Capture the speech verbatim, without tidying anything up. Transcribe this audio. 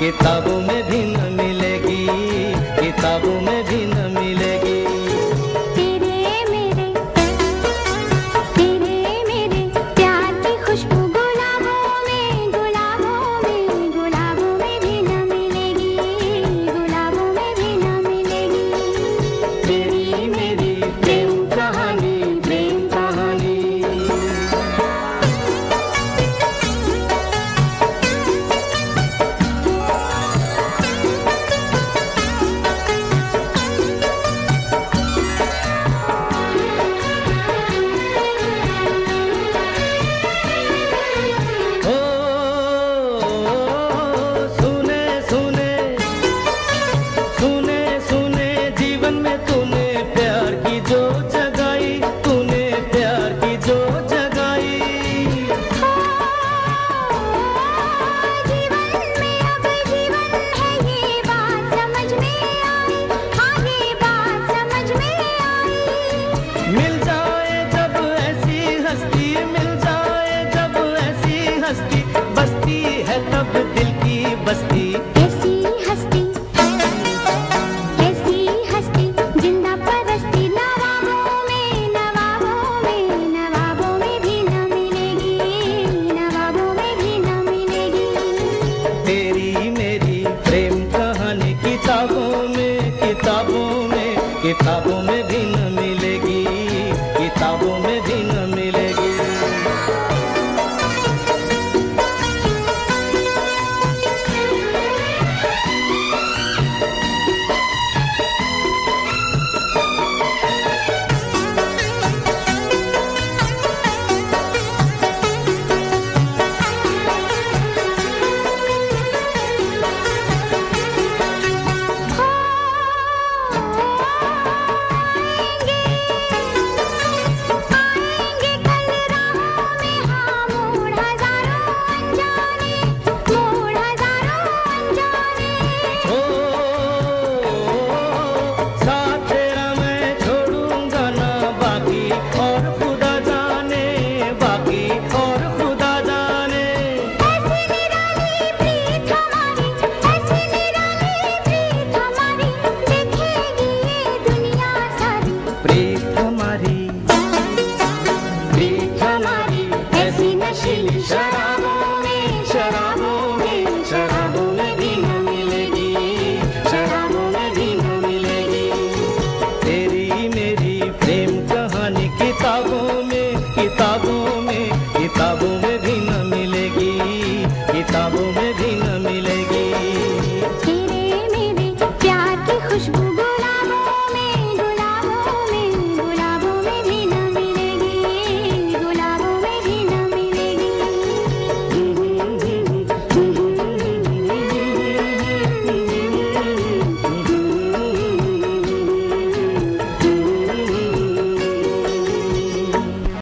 किताबों में भी न मिलेगी, किताबों में भी न मिलेगी। तेरे मेरे तेरे मेरे प्यार की खुशबू गुलाबों में, गुलाबों में, गुलाबों में भी न मिलेगी, गुलाबों में भी न मिलेगी। तेरी मेरी प्रेम कहानी, प्रेम कहानी। बस्ती है तब दिल की बस्ती। ऐसी हस्ती ऐसी हस्ती जिंदा परस्ती नवाबों में, नवाबों में, नवाबों में भी न मिलेगी, नवाबों में भी न मिलेगी। तेरी मेरी प्रेम कहानी किताबों में, किताबों में, किताबों में भी न मिलेगी, किताबों में भी